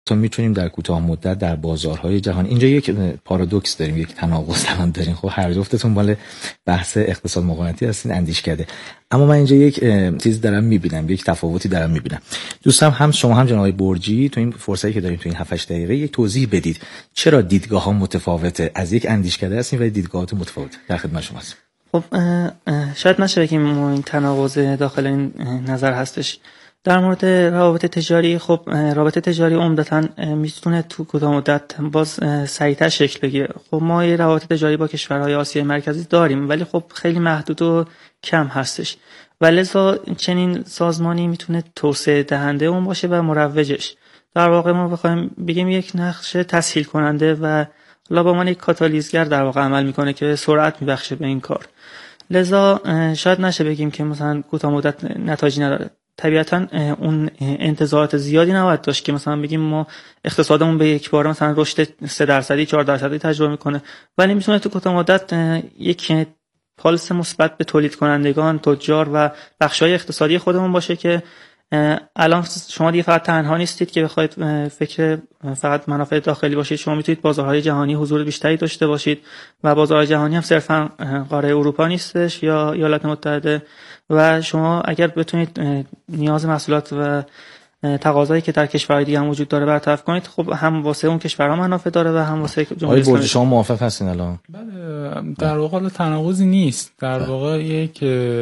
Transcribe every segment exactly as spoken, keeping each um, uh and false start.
تا میتونیم در کوتاه مدت در بازارهای جهان، اینجا یک پارادوکس داریم، یک تناقض هم داریم. خب هر جفتتون مال بحث اقتصاد مقارنتی هستین، اندیشکده، اما من اینجا یک چیزی دارم میبینم، یک تفاوتی دارم میبینم. دوستم هم شما هم جناب آقای برجی تو این فرصتی که داریم تو این هفت هشت دقیقه یک توضیح بدید چرا دیدگاه ها متفاوته. از یک اندیشکده هستین ولی دیدگاهات متفاوته. در خدمت شماست. خب شاید نشه بگیم این تناقض داخل این نظر هستش. در مورد روابط تجاری، خب رابطه تجاری عمدتاً میتونه تو کوتاه مدت باز سریعتر شکل بگیره. خب ما یه روابط تجاری با کشورهای آسیای مرکزی داریم ولی خب خیلی محدود و کم هستش و لذا چنین سازمانی میتونه توسعه دهنده اون باشه و مروجش. در واقع ما بخوایم بگیم یک نقش تسهیل کننده و حالا با من یک کاتالیزگر در واقع عمل میکنه که سرعت میبخشه به این کار. لذا شاید نشه بگیم که مثلا کوتاه مدت نتایجی نداره. طبیعتاً اون انتظارات زیادی نباید داشت که مثلا بگیم ما اقتصادمون به یک بار مثلا رشد سه درصدی چهار درصدی تجربه میکنه، ولی میتونه تو کوتاه مدت یک پالس مثبت به تولید کنندگان، تجار و بخش‌های اقتصادی خودمون باشه که الان شما دیگه فقط تنها نیستید که بخواید فکر فقط منافع داخلی باشید. شما میتونید بازارهای جهانی حضور بیشتری داشته باشید و بازارهای جهانی هم صرفا قاره اروپا نیستش یا ایالات متحده و شما اگر بتونید نیاز محصولات و تقاضایی که در کشورهای دیگه هم وجود داره برطرف کنید، خب هم واسه اون کشورها منافع داره و هم واسه جمهوری اسلامی. شما موافق هستین الان؟ بله، در واقع تناقضی نیست. در واقع یک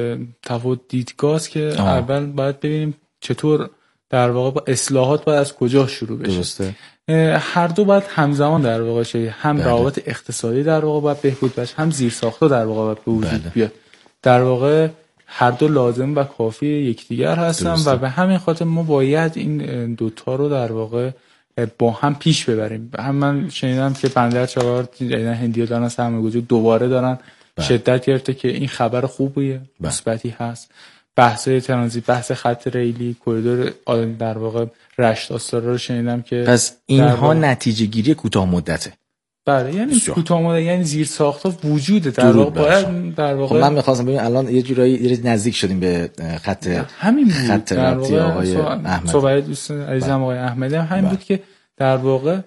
تفاوت دیدگاه است که آه. اول باید ببینیم چطور در واقع با اصلاحات باید از کجا شروع بشه. درسته. هر دو باید همزمان در واقع شه، هم بله. روابط اقتصادی در واقع باید بهبود بشه، هم زیرساخت‌ها در واقع باید به وجود بله. بیاد. در واقع هر دو لازم و کافی یکدیگر هستن درسته. و به همین خاطر ما باید این دوتا رو در واقع با هم پیش ببریم. هم من شنیدم که بندر چهار هندی‌ها دارن سرمایه‌گذاری دوباره دارن بله. شدت گرفته که این خبر خوبیه، مثبتی هست. بحث ترانزیت، بحث خط ریلی، کریدور در واقع رشت آستارا رو شنیدم که پس اینها نتیجه گیری کوتاه مدته. بله، یعنی کوتاه مدت، یعنی زیر ساخت‌ها وجوده در واقع باید در واقع خب من می‌خواستم ببینم الان یه جورایی نزدیک شدیم به خط همین بود. خط رابطی آقای احمدی. صحبت دوست عزیزم آقای احمدی هم همین بود که در واقع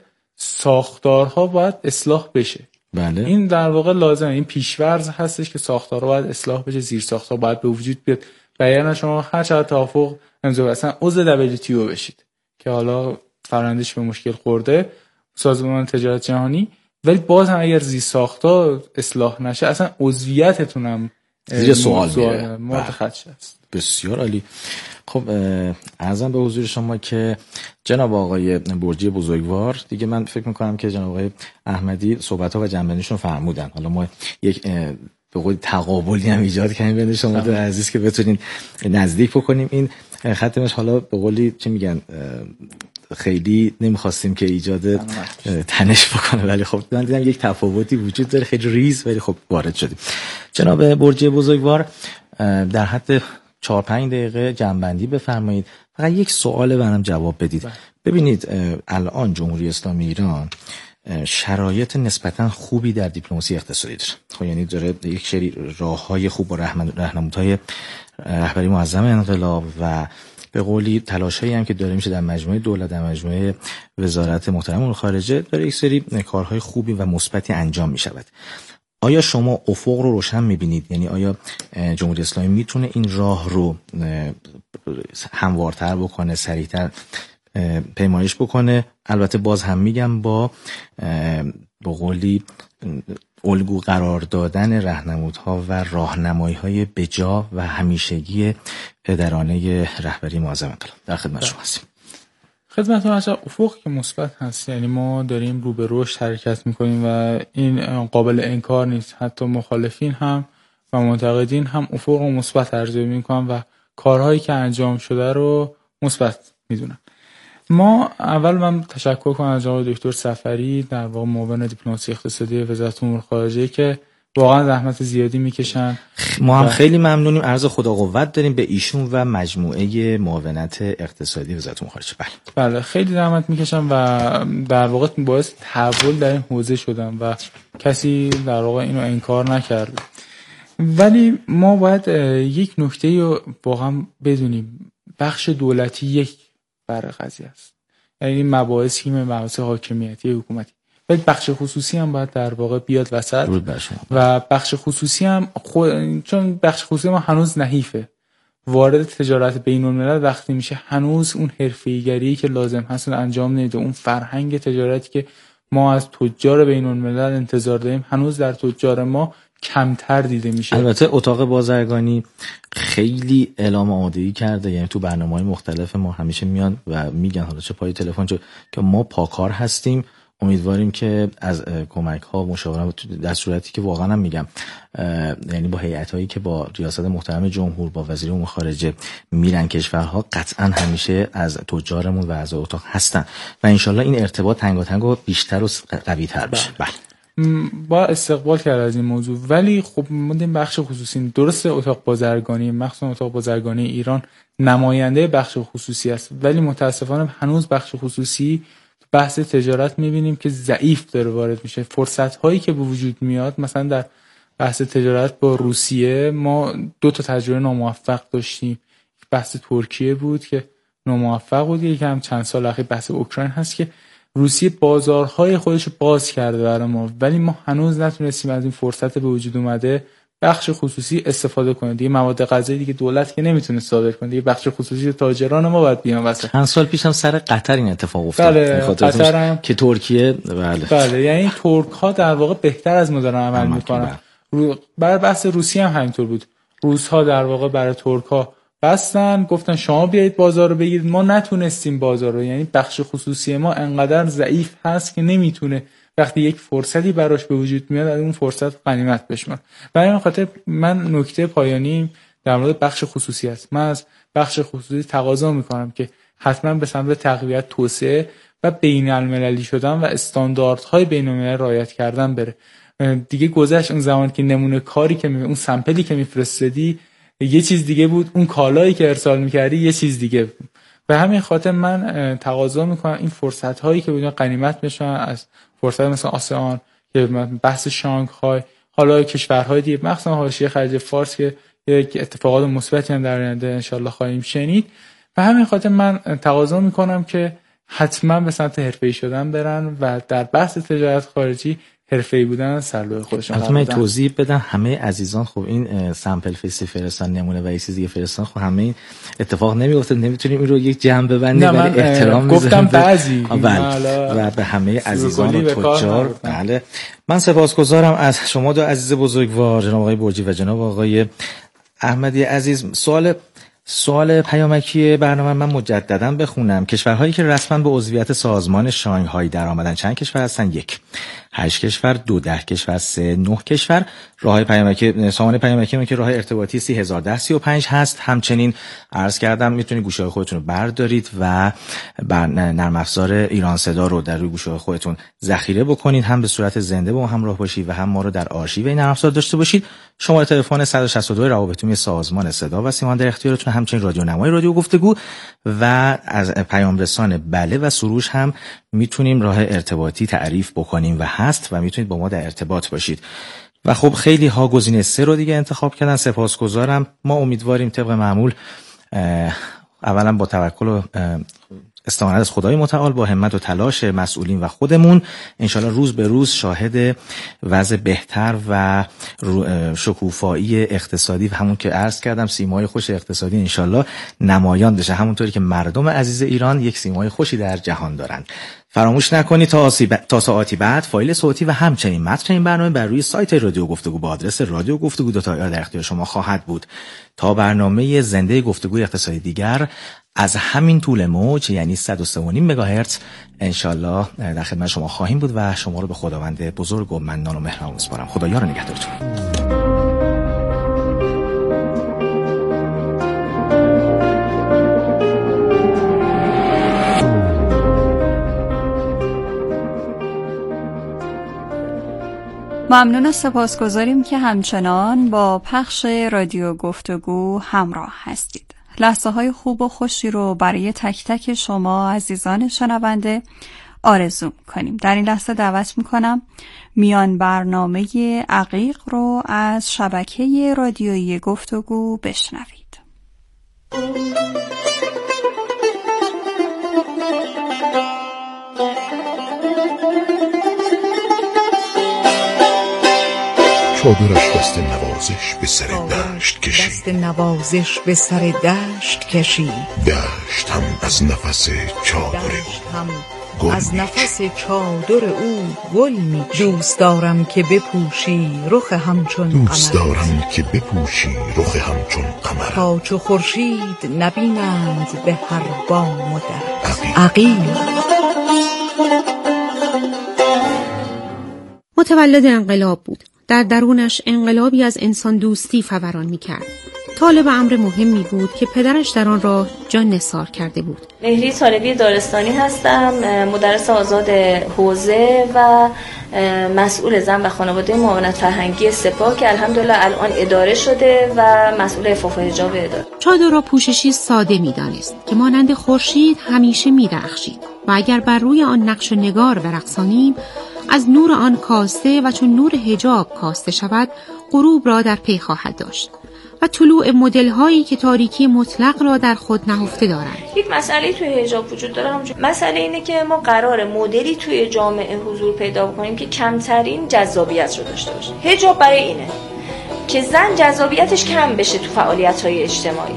ساختارها باید اصلاح بشه. بله. این در واقع لازمه، این پیش‌ورز هستش که ساختارها باید اصلاح بشه، زیر ساخت‌ها باید به وجود بیاد. بیان شما هر چقدر توافق امضا اصلا عضو دبلیو تی او بشید که حالا فرآیندش به مشکل خورده سازمان تجارت جهانی، ولی باز هم اگر زیر ساخت‌ها اصلاح نشه اصلا عضویتتون هم زیر سوال میره، مورد خدشه است. بسیار عالی. خب عرضم به حضور شما که جناب آقای برجی بزرگوار، دیگه من فکر میکنم که جناب آقای احمدی صحبت‌ها و جنبندیشون فرمودن. حالا ما یک به قول تقابلی هم ایجاد کنیم بین شما دو عزیز که بتونین نزدیک بکنیم این ختمش. حالا به قولی چی میگن خیلی نمیخواستیم که ایجاد تنش بکنه، ولی خب من دیدم یک تفاوتی وجود داره خیلی ریز، ولی خب وارد شدیم. جناب برجی بزرگوار در حد چهار پنج دقیقه جنبندی بفرمایید. فقط یک سوال برام جواب بدید. ببینید الان جمهوری اسلامی ایران شرایط نسبتا خوبی در دیپلماسی اقتصادی داره. خب یعنی داره یک سری راههای خوب و راهنمودهای رهبری معظم انقلاب و به قولی تلاشایی هم که داره میشه در مجموعه دولت، در مجموعه وزارت محترم امور خارجه، داره یک سری کارهای خوبی و مثبتی انجام میشود. آیا شما افق رو روشن میبینید؟ یعنی آیا جمهوری اسلامی میتونه این راه رو هموارتر بکنه، سریعتر پیمایش بکنه؟ البته باز هم میگم با به قولی الگو قرار دادن راهنمودها و راهنمایی‌های بجا و همیشگی پدرانه رهبری معظم انقلاب. در خدمت شما هستیم. خدمتتون هستم. افق که مثبت هست، یعنی ما داریم رو به رشد حرکت میکنیم و این قابل انکار نیست. حتی مخالفین هم و منتقدین هم افق رو مثبت ارزیابی میکنن و کارهایی که انجام شده رو مثبت میدونن. ما اول من تشکر کنم از آقای دکتر صفری، در واقع معاون دیپلماسی اقتصادی وزارت امور خارجه، که واقعا زحمت زیادی میکشن. ما هم خیلی ممنونیم، عرض خدا قوت داریم به ایشون و مجموعه معاونت اقتصادی وزارت امور خارجه. بله بله خیلی زحمت میکشن و در واقع باعث تحول در این حوزه شدن و کسی در واقع اینو انکار نکرده. ولی ما باید یک نکته رو واقعا بدونیم، بخش دولتی یک بر قضیه است. این مباحثی که مباحث حاکمیتی حکومتی، ولی بخش خصوصی هم باید در واقع بیاد وسط و بخش خصوصی هم خود... چون بخش خصوصی ما هنوز نحیفه، وارد تجارت بین الملل وقتی میشه هنوز اون حرفه‌ایگری که لازم هست رو انجام نمیده. اون فرهنگ تجارتی که ما از تجار بین الملل انتظار داریم هنوز در تجار ما کمتر دیده میشه. البته اتاق بازرگانی خیلی اعلام آمادگی کرده، یعنی تو برنامه‌های مختلف ما همیشه میان و میگن حالا چه پای تلفن چه که ما پاکار هستیم، امیدواریم که از کمک ها مشاورت در صورتی که واقعا هم میگم یعنی با هیئت هایی که با ریاست محترم جمهور با وزیر امور خارجه میرن کشورها قطعا همیشه از تجارمون و از اتاق هستن و انشالله این ارتباط تنگاتنگ و بیشتر و قوی تر بشه. بله با استقبال کرد از این موضوع، ولی خب مدین بخش خصوصی درسته اتاق بازرگانی مخصوصا اتاق بازرگانی ایران نماینده بخش خصوصی است، ولی متاسفانه هنوز بخش خصوصی بحث تجارت میبینیم که ضعیف داره وارد میشه. فرصت هایی که به وجود میاد مثلا در بحث تجارت با روسیه ما دو تا تجربه ناموفق داشتیم، بحث ترکیه بود که ناموفق بود، یکی هم چند سال اخیر بحث اوکراین هست که روسیه بازارهای خودش رو باز کرده برای ما، ولی ما هنوز نتونستیم از این فرصت به وجود اومده بخش خصوصی استفاده کنه. دیگه مواد غذایی دیگه دولت که نمیتونه صادر کنه، دیگه بخش خصوصی تاجران ما باید بیان واسه. چند سال پیش هم سر قطر این اتفاق افتاد. بله، قطر هم که ترکیه بله بله یعنی ترک ها در واقع بهتر از ما دارن عمل میکنن. رو... برای بحث روسیه هم همینطور بود. روس ها در واقع برای ترک ها بستن، گفتن شما بیایید بازار رو بگیرید، ما نتونستیم بازار رو، یعنی بخش خصوصی ما انقدر ضعیف هست که نمیتونه وقتی یک فرصتی براش به وجود میاد از اون فرصت غنیمت بشماره. برای این خاطر من نکته پایانی در مورد بخش خصوصی است. من از بخش خصوصی تقاضا میکنم که حتما به سمت تقویت، توسعه و بین المللی شدن و استانداردهای بین المللی رعایت کردن بره. دیگه گذشت اون زمان که نمونه کاری که می... اون سمپلی که میفرستادی یه چیز دیگه بود، اون کالایی که ارسال میکردی یه چیز دیگه بود. به همین خاطر من تقاضا میکنم این فرصت هایی که بدون غنیمت بشن از فرصت مثلا آسیان که بحث شانگهای، حالا کشورهای دیگه مخصوصا حاشیه خلیج فارس که یک اتفاقات مثبتی هم در آینده ان شاء الله خواهیم شنید. به همین خاطر من تقاضا میکنم که حتما به سمت حرفه‌ای شدن برن و در بحث تجارت خارجی حرفه‌ای بودن سرلوح خودشون. البته من توضیح بدم همه عزیزان خب این سامپل فیسی فرستن، نمونه و یه چیز دیگه فرستن، خب همه این اتفاق نمیفته، نمیتونیم این رو یک جمع ببندیم، ولی احترام گفتم بعضی و به همه عزیزان و تجار. بله من سپاسگزارم از شما دو عزیز بزرگوار، جناب آقای برجی و جناب آقای احمدی عزیز. سوال سوال پیامکی برنامه من مجددا بخونم. کشورهایی که رسما به عضویت سازمان شانگهای در آمدن چند کشور هستن؟ یک، هشت کشور، دو، ده کشور، سه، نه کشور. راههای پیامکی، سامان پیامکی من که راه ارتباطی سی هزار و ده سی و پنج هست. همچنین عرض کردم میتونید گوشی‌های خودتون رو بردارید و بر نرم افزار ایران صدا رو در روی گوشی‌های خودتون ذخیره بکنید، هم به صورت زنده با ما همراه باشید و هم ما رو در آرشیو این نرم افزار داشته باشید. شماره تلفن صد و شصت و دو روابط عمومی سازمان صدا و سیمان در اختیارتون، همچنین رادیو نمای رادیو گفتگو و از پیام رسان بله و سروش هم میتونیم راه ارتباطی تعریف بکنیم و هست و میتونید با ما در ارتباط باشید. و خب خیلی ها گزینه سه رو دیگه انتخاب کردن، سپاسگزارم. ما امیدواریم طبق معمول اولا با توکل و استعانت از خدای متعال، با همت و تلاش مسئولین و خودمون انشالله روز به روز شاهد وضع بهتر و شکوفایی اقتصادی و همون که عرض کردم سیمای خوش اقتصادی انشالله نمایان بشه، همونطوری که مردم عزیز ایران یک سیمای خوشی در جهان دارند. فراموش نکنید تا ب... تا ساعتی بعد فایل صوتی و همچنین متن این برنامه بر روی سایت رادیو گفتگو با آدرس رادیو گفتگو دو تا در اختیار شما خواهد بود. تا برنامه زنده گفتگوی اقتصادی دیگر از همین طول موج یعنی صد و سه و نیم مگاهرتز انشالله در خدمت شما خواهیم بود و شما رو به خداوند بزرگ و منان و مهربان می‌سپارم. خدا یار و نگهدارتون. ممنون و سپاسگزاریم که همچنان با پخش رادیو گفتگو همراه هستید. لحظه های خوب و خوشی رو برای تک تک شما عزیزان شنونده آرزو کنیم. در این لحظه دعوت میکنم میان برنامه عقیق رو از شبکه رادیویی گفتگو بشنوید. چادرش دست نوازش به سر دشت کشید دست نوازش به سر دشت کشید دشت هم از نفس چادر او از نفس چادر او گل می دوست دارم که بپوشی رخ همچون قمر دوست دارم که بپوشی رخ همچون قمر تا چو خورشید نبینند به هر بام و در عقیل. متولد انقلاب بود. در درونش انقلابی از انسان دوستی فوران می‌کرد. طالب امر مهمی بود که پدرش در آن راه جان نثار کرده بود. مهری طالبی دارستانی هستم، مدرس آزاد حوزه و مسئول زن و خانواده معاونت فرهنگی سپاه که الحمدلله الان اداره شده و مسئول عفاف و حجاب اداره. چادر را پوششی ساده می‌دانست که مانند خورشید همیشه می‌درخشید و اگر بر روی آن نقش و نگار برقصانیم از نور آن کاسته و چون نور حجاب کاسته شود غروب را در پی خواهد داشت و طلوع مدل هایی که تاریکی مطلق را در خود نهفته دارند. یک مسئله توی حجاب وجود داره. مسئله اینه که ما قرار مدلی توی جامعه حضور پیدا بکنیم که کمترین جذابیت رو داشته باشه. حجاب برای اینه که زن جذابیتش کم بشه تو فعالیت‌های اجتماعی.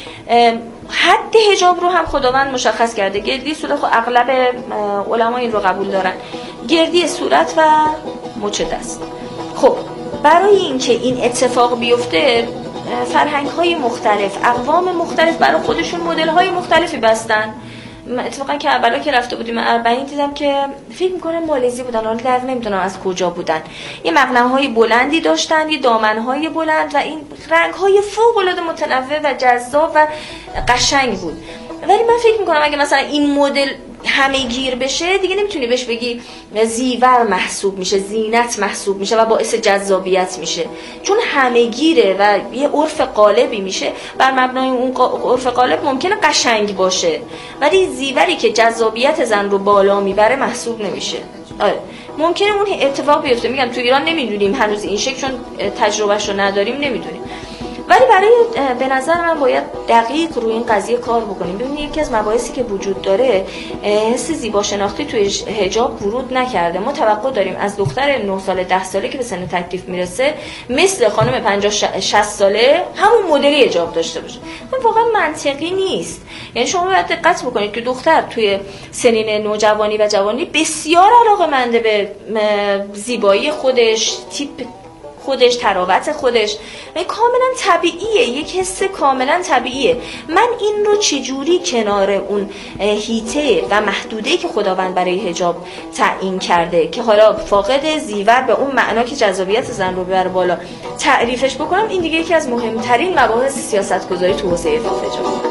حد حجاب رو هم خداوند مشخص کرده. گردی صورت خب اغلب علما این رو قبول دارن. گردی صورت و مچ دست. خب برای اینکه این اتفاق بیفته فرهنگ‌های مختلف، اقوام مختلف برای خودشون مدل‌های مختلفی بستن. اتفاقا که اولا که رفته بودیم اربعین دیدم که فکر می‌کنم مالزی بودن، حالا در نمیدونم از کجا بودن. یه مقنعه‌های بلندی داشتن، یه دامن‌های بلند و این رنگ‌های فوق‌العاده متنوع و جذاب و قشنگ بود. ولی من فکر می‌کنم اگه مثلا این مدل همه گیر بشه دیگه نمیتونی بهش بگی زیور محسوب میشه، زینت محسوب میشه و باعث جذابیت میشه، چون همه گیره و یه عرف قالبی میشه. بر مبنای اون عرف قالب ممکنه قشنگ باشه ولی زیوری که جذابیت زن رو بالا میبره محسوب نمیشه. آره ممکنه اون اتفاق بیفته. میگم تو ایران نمیدونیم هنوز این شکل، چون تجربهش رو نداریم نمیدونیم. ولی برای به نظر من باید دقیق روی این قضیه کار بکنیم. ببینید یکی از مباحثی که وجود داره حس زیبا شناختی توی حجاب ورود نکرده. ما توقع داریم از دختر نه ساله ده ساله که به سن تکلیف میرسه مثل خانم پنجاه شصت ساله همون مدلی حجاب داشته باشه. این واقعا منطقی نیست. یعنی شما باید دقت بکنید که دختر توی سنین نوجوانی و جوانی بسیار علاقه‌منده به زیبایی خودش، تیپ خودش، تراوت خودش، کاملا طبیعیه، یک حس کاملا طبیعیه. من این رو چجوری کنار اون هیته و محدوده‌ای که خداوند برای حجاب تعیین کرده که حالا فاقد زیور به اون معنا که جذابیت زن رو ببره بالا تعریفش بکنم، این دیگه یکی از مهمترین مباحث سیاست‌گذاری تو حوزه حجاب.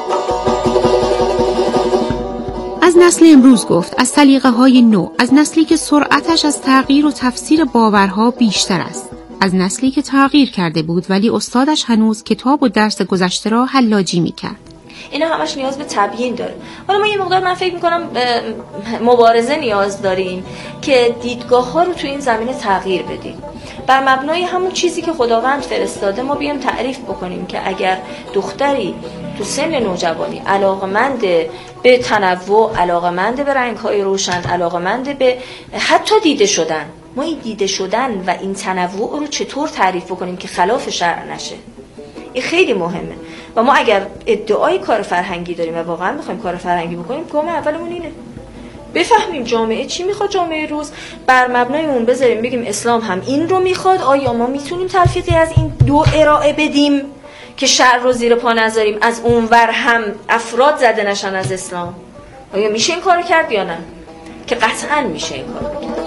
از نسل امروز گفت، از سلیقه های نو، از نسلی که سرعتش از تغییر و تفسیر باورها بیشتر است، از نسلی که تغییر کرده بود ولی استادش هنوز کتاب و درس گذشته را حلاجی میکرد. اینا همش نیاز به تبیین داره. حالا ما یه مقدار من فکر میکنم مبارزه نیاز داریم که دیدگاه ها رو تو این زمینه تغییر بدیم. بر مبنای همون چیزی که خداوند فرستاده ما بیایم تعریف بکنیم که اگر دختری تو سن نوجوانی علاقمند به تنوع، علاقمند به رنگ‌های روشن، علاقمند به حتی دیده شدن، ما این دیده شدن و این تنوع رو چطور تعریف بکنیم که خلاف شرع نشه. این خیلی مهمه و ما اگر ادعای کار فرهنگی داریم و واقعا میخوایم کار فرهنگی بکنیم، گام اولمون اینه بفهمیم جامعه چی میخواد، جامعه روز بر مبنای اون بذاریم بگیم اسلام هم این رو میخواد. آیا ما میتونیم تلفیقی از این دو ارائه بدیم که شرع رو زیر پا نذاریم، از اونور هم افراد زده نشن از اسلام؟ آیا میشه این کارو کرد یا نه؟ که قطعا میشه این کارو کرد.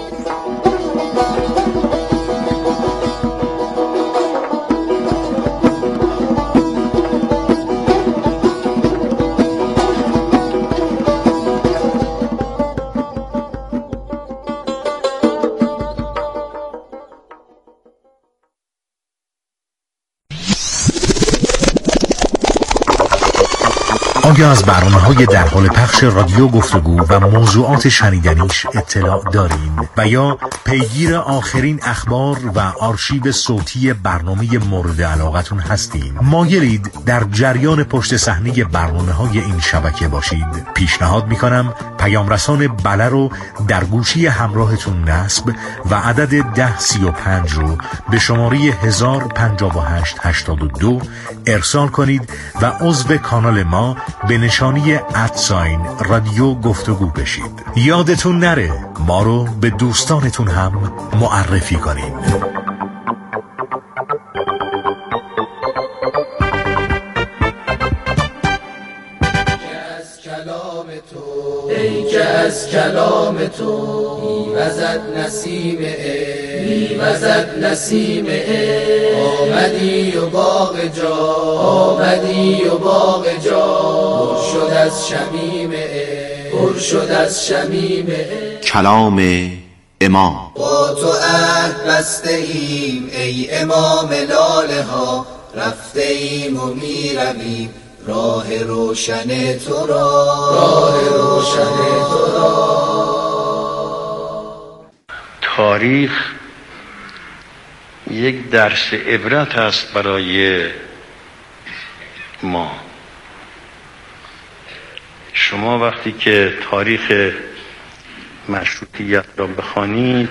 آیا از برنامه‌های در حال پخش رادیو گفتگو و موضوعات شنیدنیش اطلاع دارین و یا پیگیر آخرین اخبار و آرشیو صوتی برنامه مورد علاقتون هستین؟ مایلید در جریان پشت صحنه برنامه‌های این شبکه باشید؟ پیشنهاد می‌کنم پیام رسان بله رو در گوشی همراهتون نصب و عدد ده سی و پنج رو به شماره هزار و پنجاه و هشت هشتاد و دو ارسال کنید و عضو کانال ما به نشانی ادساین رادیو گفتگو بشید. یادتون نره ما رو به دوستانتون هم معرفی کنید. ای که از کلام تو میوزد نسیم عشق، میوزد نسیم عشق، آمدی و باغ جا، آمدی و باغ جا پر شد از شمیم عشق، پر شد از شمیم عشق. کلام امام. با تو عهد بسته ایم ای امام لاله ها، رفته ایم و میرویم راه روشن تو را، راه روشن تو را. تاریخ یک درس عبرت است برای ما. شما وقتی که تاریخ مشروطیت را بخوانید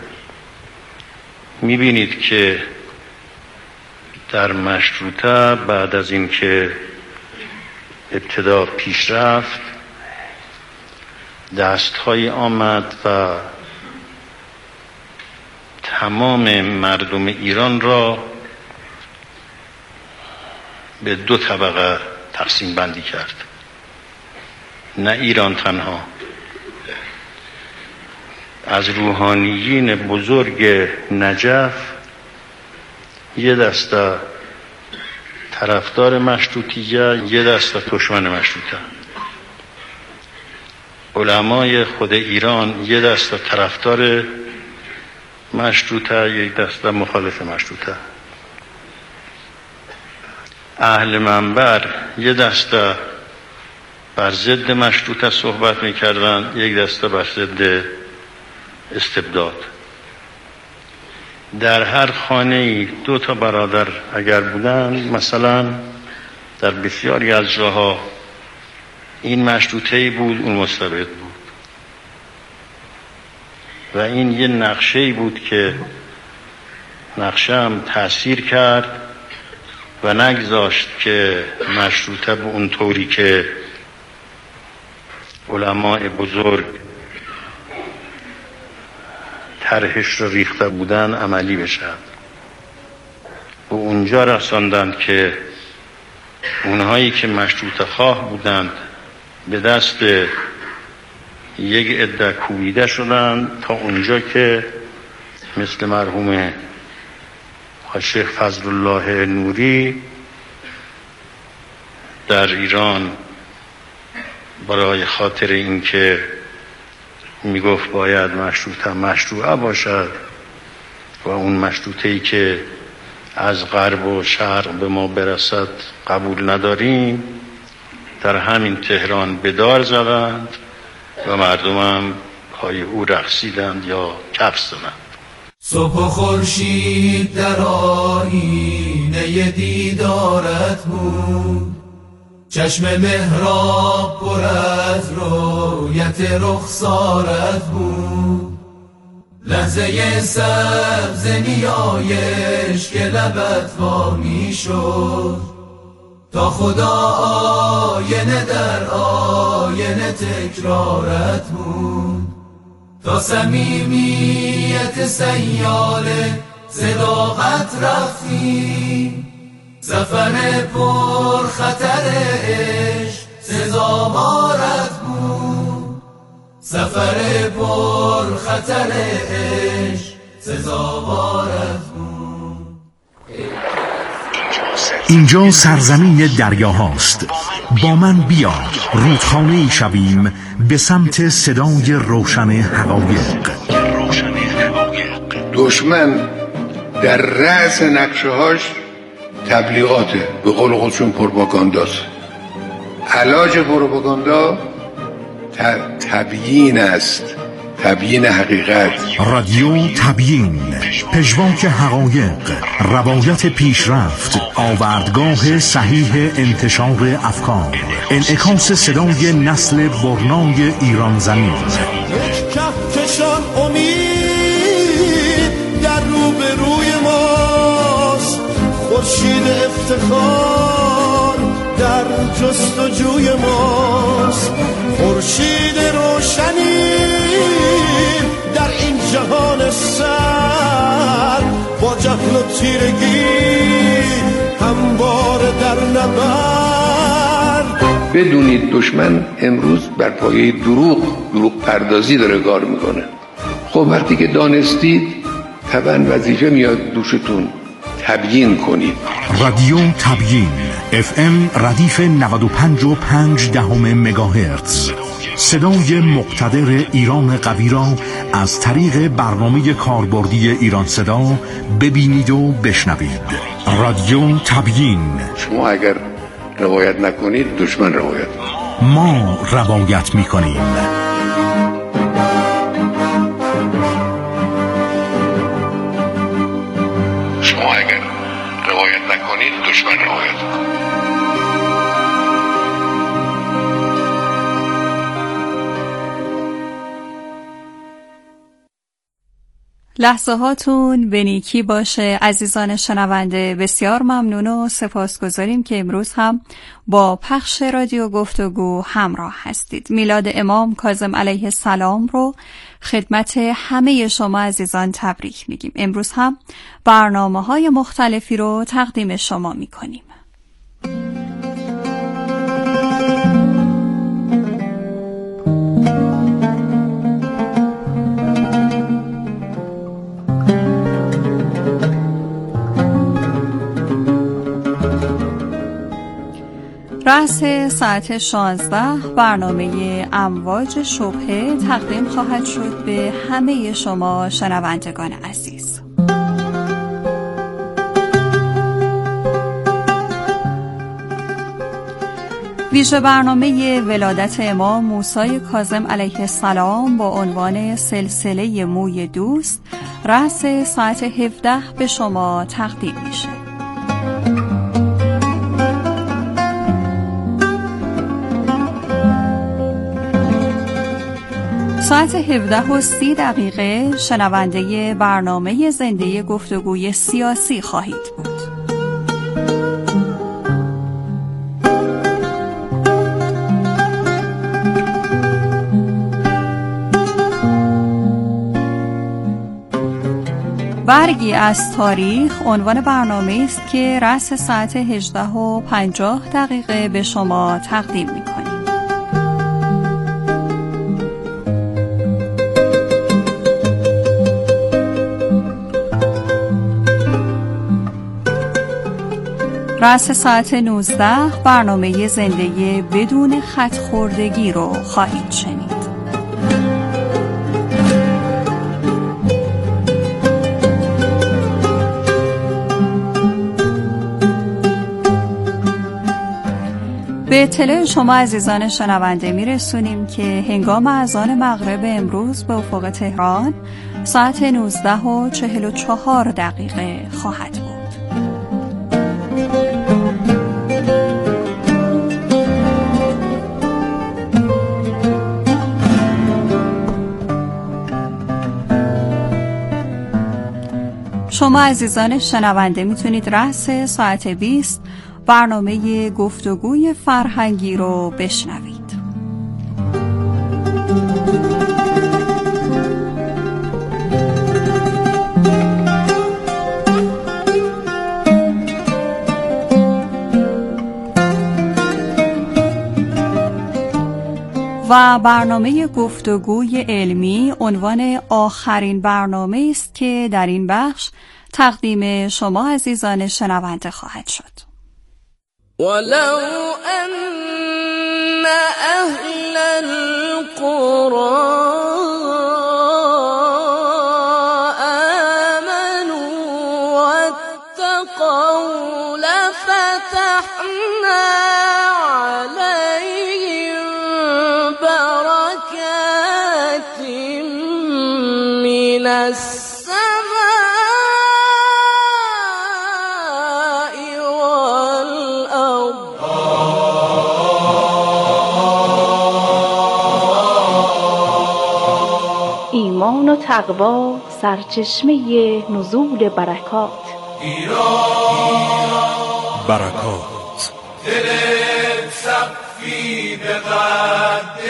میبینید که در مشروطه بعد از اینکه ابتدا پیش رفت، دست‌های آمد و تمام مردم ایران را به دو طبقه تقسیم بندی کرد. نه ایران تنها، از روحانیین بزرگ نجف یه دسته طرفدار مشروطیه، یه دسته دشمن مشروطه. علمای خود ایران یه دسته طرفدار مشروطه، یک دسته مخالف مشروطه. اهل منبر یه دسته بر ضد مشروطه صحبت میکردن، یک دسته بر ضد استبداد. در هر خانه دو تا برادر اگر بودن، مثلا در بسیاری از جاها این مشروطه‌ای بود اون مستبد بود و این یه نقشه‌ای بود که نقشه هم تأثیر کرد و نگذاشت که مشروطه به اون طوری که علماء بزرگ طرحش رو ریخته بودن عملی بشه. و اونجا رساندند که اونهایی که مشروطه خواه بودند به دست یک عده کوبیده شدند تا اونجا که مثل مرحوم شیخ فضل الله نوری در ایران برای خاطر اینکه میگفت باید مشروطه مشروعه باشد و اون مشروطه‌ای که از غرب و شرق به ما برسد قبول نداریم، در همین تهران بدار زدند و مردم هم پای او رقصیدند یا کف زدند. صبح و خورشید در آینه دیدارت بود، چشم محراب پر از رویت رخسارت بود، لحظه سبز نیایش که لبت وا می شد، تا خدا آینه در آینه تکرارت بود، تا صمیمیت سیاله صداقت رفتی، سفر پر خطر عشق سزاوارت بود، سفر پر خطر عشق سزاوارت بود. اینجا سرزمین دریاهاست. با من بیا رودخانه‌ای شویم به سمت صدای روشن حقایق. دشمن در رأس نقشه هاش تبلیغاته، به قول خودشون پروپاگانداست. علاج پروپاگاندا تبیین است، تبیین حقیقت. رادیو تبیین، پژواک حقایق، روایت پیشرفت، آوردگاه صحیح انتشار افکار، انعکاس صدای نسل برنای ایران زمین. یک کهکشان امید در روبروی ماست، خورشید افتخار در جستجوی ماست، خورشید روشنی در این جهان سر، با جهل و تیرگی همواره در نبرد. بدونید دشمن امروز بر پایه دروغ دروغ پردازی داره کار میکنه. خب وقتی که دانستید طبعا وظیفه میاد دوشتون، تبیین کنید. رادیو تبیین، اف ام ردیف نود و پنج و پنج دهم مگاهرتز، صدای مقتدر ایران قوی را از طریق برنامه کاربردی ایران صدا ببینید و بشنوید. رادیو تبیین. شما اگر روایت نکنید دشمن روایت، ما روایت میکنیم. شما اگر روایت نکنید دشمن روایت میکنه. لحظه هاتون به نیکی باشه عزیزان شنونده. بسیار ممنون و سپاسگزاریم که امروز هم با پخش رادیو گفتگو همراه هستید. میلاد امام کاظم علیه السلام رو خدمت همه شما عزیزان تبریک میگیم. امروز هم برنامه‌های مختلفی رو تقدیم شما میکنیم. رأس ساعت شانزده برنامه امواج شبهه تقدیم خواهد شد به همه شما شنوندگان عزیز. ویژه برنامه ولادت امام موسی کاظم علیه السلام با عنوان سلسله موی دوست رأس ساعت هفده به شما تقدیم میشه. ساعت هفده و سی دقیقه شنونده برنامه زنده گفتگوی سیاسی خواهید بود. برگی از تاریخ عنوان برنامه است که رأس ساعت هجده و پنجاه دقیقه به شما تقدیم می‌کنیم. رأس ساعت نوزده برنامه زنده بدون خط خوردگی رو خواهید شنید. به اطلاع شما عزیزان شنونده میرسونیم که هنگام اذان مغرب امروز به افق تهران ساعت نوزده و چهل و چهار دقیقه خواهد بود. شما عزیزان شنونده میتونید رأس ساعت بیست برنامه گفتگوی فرهنگی رو بشنوید. و برنامه گفتگوی علمی عنوان آخرین برنامه است که در این بخش تقدیم شما عزیزان شنونده خواهد شد. ولو ان اهل القرى آمنوا واتقوا لفتحنا عليهم السماء والأرض ایمان و تقوا سرچشمه نزول برکات. برکات دلت سقفی به قد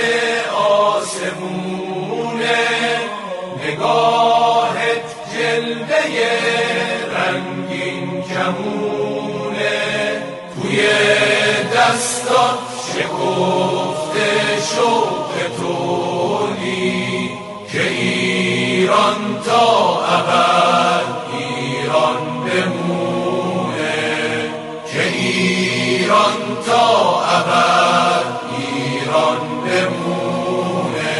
آسمونه، نگاهت جلوه رنگین کمونه، توی دستات شکفته شوق تونی که ایران تا ابد ایران بمونه، که ایران تا ابد ایران بمونه.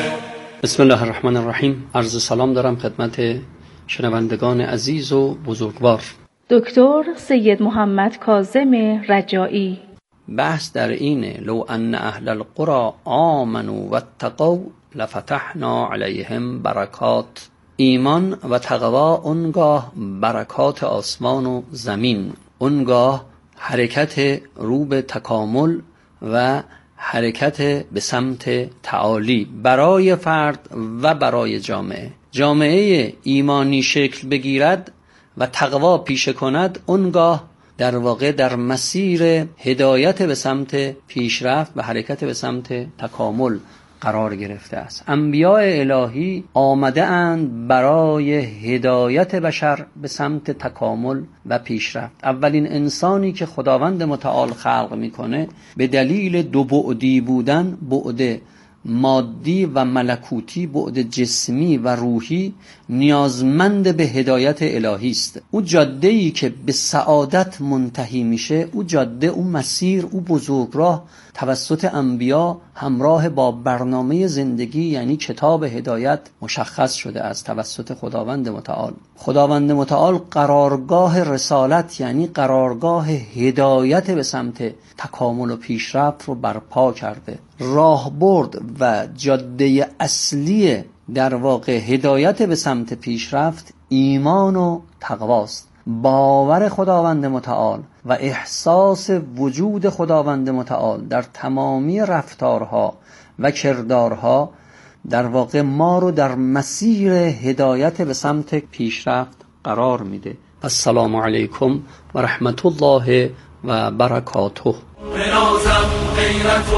بسم الله الرحمن الرحیم. عرض سلام دارم خدمت شنوندگان عزیز و بزرگوار. دکتر سید محمد کاظم رجایی. بحث در اینه لو ان اهل القرى آمنوا واتقوا لفتحنا علیهم برکات. ایمان و تقوا اونگاه برکات آسمان و زمین، اونگاه حرکت رو به تکامل و حرکت به سمت تعالی برای فرد و برای جامعه. جامعه ایمانی شکل بگیرد و تقوا پیشه کند، اونگاه در واقع در مسیر هدایت به سمت پیشرفت و حرکت به سمت تکامل قرار گرفته است. انبیاء الهی آمده اند برای هدایت بشر به سمت تکامل و پیشرفت. اولین انسانی که خداوند متعال خلق میکنه به دلیل دو بعدی بودن، بعد مادی و ملکوتی، بعد جسمی و روحی، نیازمند به هدایت الهی است. او جاده‌ای که به سعادت منتهی میشه، او جاده، او مسیر، او بزرگراه توسط انبیا همراه با برنامه زندگی یعنی کتاب هدایت مشخص شده است توسط خداوند متعال. خداوند متعال قرارگاه رسالت یعنی قرارگاه هدایت به سمت تکامل و پیشرفت رو برپا کرده. راهبرد و جاده اصلی در واقع هدایت به سمت پیشرفت ایمان و تقواست. باور خداوند متعال و احساس وجود خداوند متعال در تمامی رفتارها و کردارها در واقع ما رو در مسیر هدایت به سمت پیشرفت قرار میده. السلام علیکم و رحمت الله و برکاته. بنازم غیرت و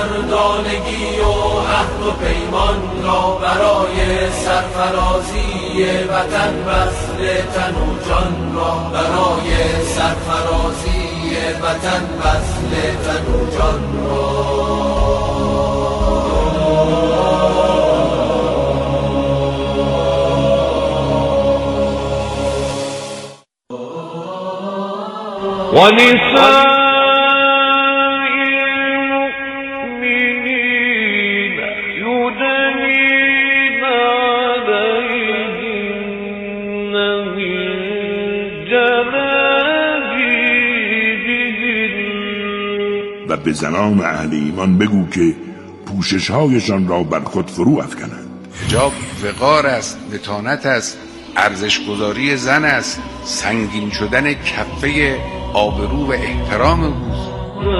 مردانگی و عهد و پیمان را برای سرفرازی وطن، وصل تن و جان را برای سرفرازی وطن، وصل تن و جان را. ونساء و به زنان اهل ایمان بگو که پوشش‌هایشان را بر خود فرو افکنند. حجاب وقار است، متانت است، ارزش‌گذاری زن است، سنگین شدن کفه آبرو و احترام اوست.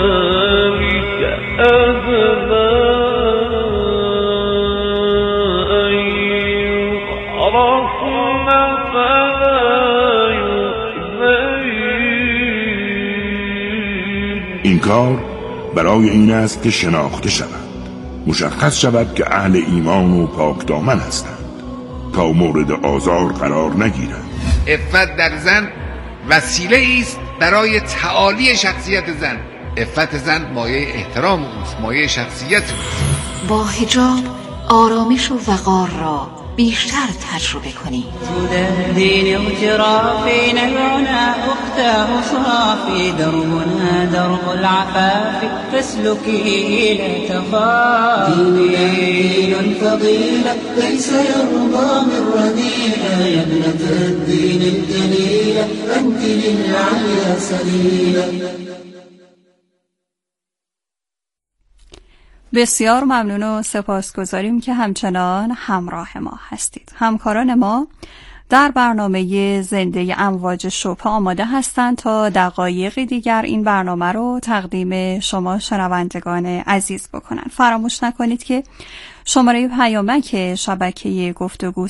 این کار برای این است که شناخته شود، مشخص شود که اهل ایمان و پاک دامن هستند تا مورد آزار قرار نگیرند. عفت در زن وسیله است برای تعالی شخصیت زن. عفت زن مایه احترام اوست، مایه شخصیت اوست. با حجاب آرامش و وقار را بیشتر تجربه کنید. جود الدين اغترافي نبعنا أختاه صافي دربنا درب العفاف فاسلكيه لا تخافي. ديننا دين فضيلة ليس يرضى من رذيلة، يا ابنة الدين الجليلة أنت للعليا سبيلة. بسیار ممنون و سپاسگزاریم که همچنان همراه ما هستید. همکاران ما در برنامه زنده امواج شبه آماده هستند تا دقایقی دیگر این برنامه رو تقدیم شما شنوندگان عزیز بکنن. فراموش نکنید که شماره پیامک شبکه گفتگو